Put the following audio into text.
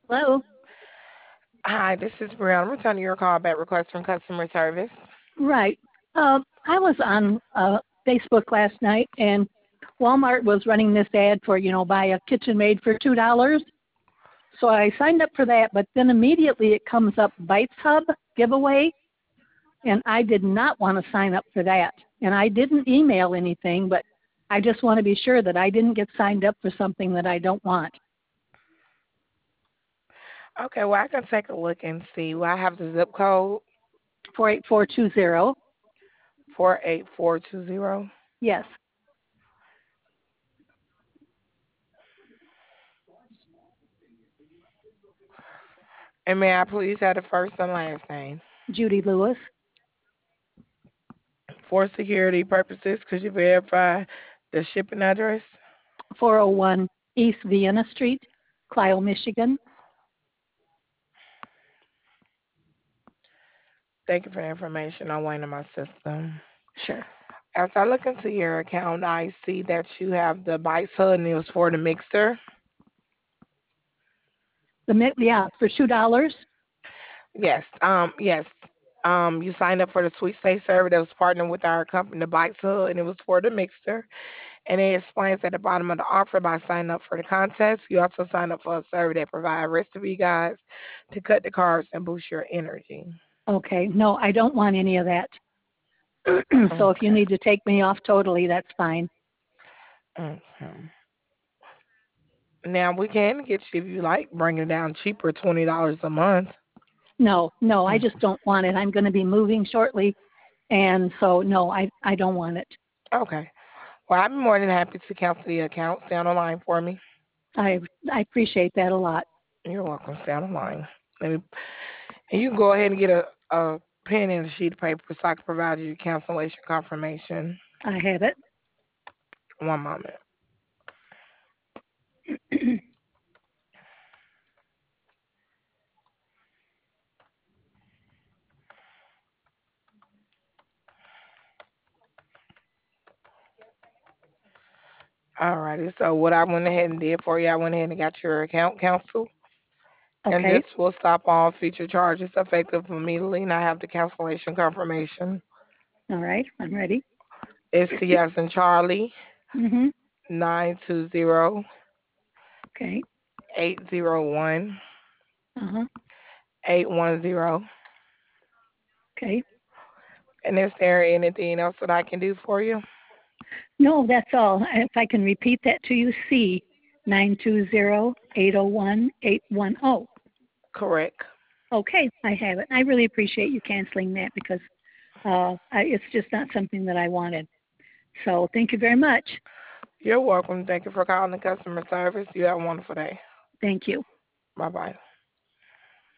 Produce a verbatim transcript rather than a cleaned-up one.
Hello. Hi, this is Brianna. I'm returning your call back request from customer service. Right. Uh, I was on uh, Facebook last night, and Walmart was running this ad for, you know, buy a KitchenAid for two dollars. So I signed up for that, but then immediately it comes up Bites Hub giveaway, and I did not want to sign up for that. And I didn't email anything, but I just want to be sure that I didn't get signed up for something that I don't want. Okay, well, I can take a look and see. Well, I have the zip code four eight four two zero. four eight four two zero. Yes. And may I please have the first and last name? Judy Lewis. For security purposes, could you verify the shipping address? four oh one East Vienna Street, Clio, Michigan. Thank you for the information on one in my system. Sure. As I look into your account, I see that you have the Bites Hub and it was for the mixer. The mi- yeah, for two dollars. Yes, um, yes. Um, you signed up for the Sweet Stay server that was partnered with our company, the Bites Hub, and it was for the mixer. And it explains at the bottom of the offer by signing up for the contest. You also sign up for a survey that provides recipe guides to cut the carbs and boost your energy. Okay. No, I don't want any of that. So if you Okay. need to take me off totally, that's fine. Okay. Now we can get you if you like, bring it down cheaper, twenty dollars a month. No, no, I Mm. just don't want it. I'm going to be moving shortly, and so no, I I don't want it. Okay. Well, I'm more than happy to cancel the account. Stay on the line for me. I I appreciate that a lot. You're welcome. Stay on the line. Let me, and you can go ahead and get a, a pen and a sheet of paper so I can provide you cancellation confirmation. I have it. One moment. Alrighty, so what I went ahead and did for you, I went ahead and got your account canceled, and Okay. this will stop all future charges effective immediately. And I have the cancellation confirmation. All right. I'm ready. It's C as in Charlie, Mhm. nine two zero Okay. eight zero one Uh huh. eight one zero. Okay. And is there anything else that I can do for you? No, that's all. If I can repeat that to you, C nine two zero eight zero one eight one zero. Correct. Okay, I have it. I really appreciate you canceling that because uh, I, it's just not something that I wanted. So thank you very much. You're welcome. Thank you for calling the customer service. You have a wonderful day. Thank you. Bye bye.